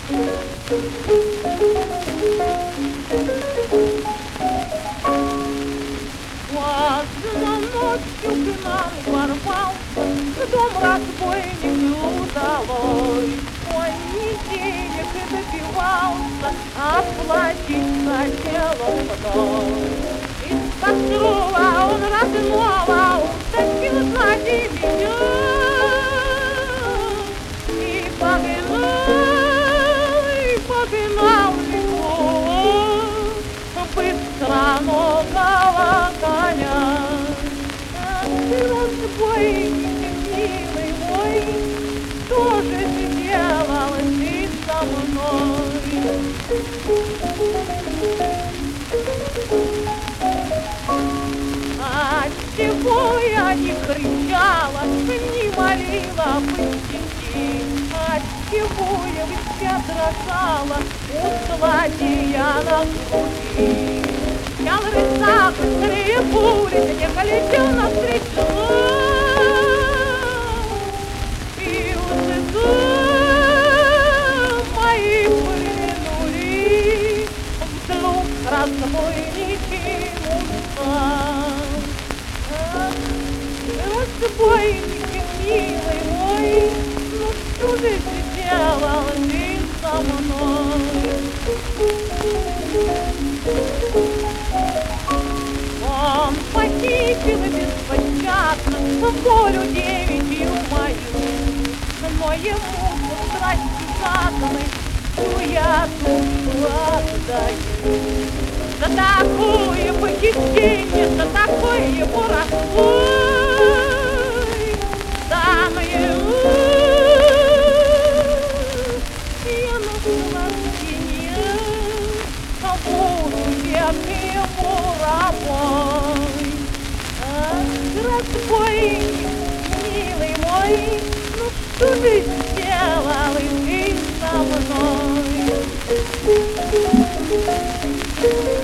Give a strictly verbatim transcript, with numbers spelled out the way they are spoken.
Поздно ночью к нам ворвался дом разбойник удалой. Ой, денег и добивался, а платить хотел он мной. Из-под струва он родного утащил сзади меня и погнал, и погнал легко, быстро нового коня. Разбойник, милый мой, что же ты делал ты со мной? Отчего я не кричала, не молила пустяки? Отчего я вся дрожала, усладия на груди? Взял рысак, быстрее пули, не полетел навстречу, и уже мои прильнули, вдруг разбойники устал. Разбойник, милый мой, ну что же ты делал ты со мной? Он похитил беспощадно волю девичью мою, но ему страсти заданной всю я душу отдаю. За такое похищение, за такое воровство дам ему я наслаждение, буду я его рабой. Ах, разбойник, милый мой, ну что же сделал ты со мной?